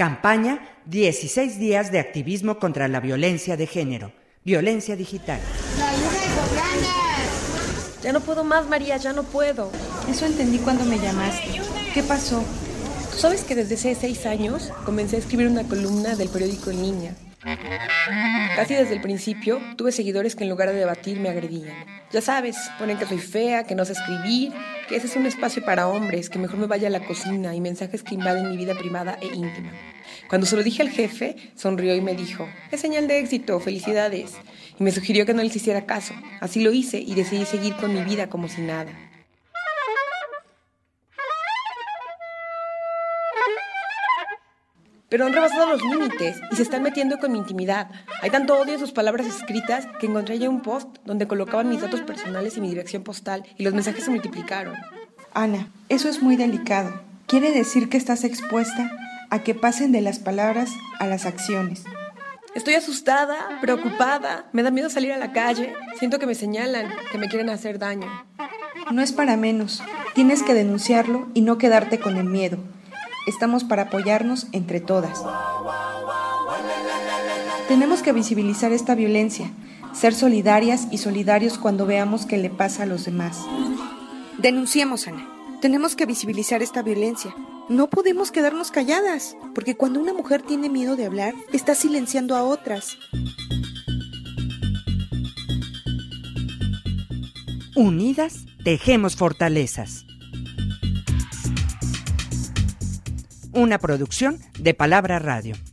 Campaña 16 días de activismo contra la violencia de género. Violencia digital. Ya no puedo más, María, ya no puedo. Eso entendí cuando me llamaste. ¿Qué pasó? ¿Tú sabes que desde hace 6 años comencé a escribir una columna del periódico En Línea? Casi desde el principio tuve seguidores que en lugar de debatir me agredían. Ya sabes, ponen que soy fea, que no sé escribir, que ese es un espacio para hombres, que mejor me vaya a la cocina y mensajes que invaden mi vida privada e íntima. Cuando se lo dije al jefe, sonrió y me dijo: es señal de éxito, felicidades. Y me sugirió que no les hiciera caso. Así lo hice y decidí seguir con mi vida como si nada. Pero han rebasado los límites y se están metiendo con mi intimidad. Hay tanto odio en sus palabras escritas que encontré ya un post donde colocaban mis datos personales y mi dirección postal y los mensajes se multiplicaron. Ana, eso es muy delicado. Quiere decir que estás expuesta a que pasen de las palabras a las acciones. Estoy asustada, preocupada, me da miedo salir a la calle. Siento que me señalan, que me quieren hacer daño. No es para menos. Tienes que denunciarlo y no quedarte con el miedo. Estamos para apoyarnos entre todas. Tenemos que visibilizar esta violencia, ser solidarias y solidarios cuando veamos que le pasa a los demás. Denunciemos, Ana. Tenemos que visibilizar esta violencia. No podemos quedarnos calladas, porque cuando una mujer tiene miedo de hablar, está silenciando a otras. Unidas, tejemos fortalezas. Una producción de Palabra Radio.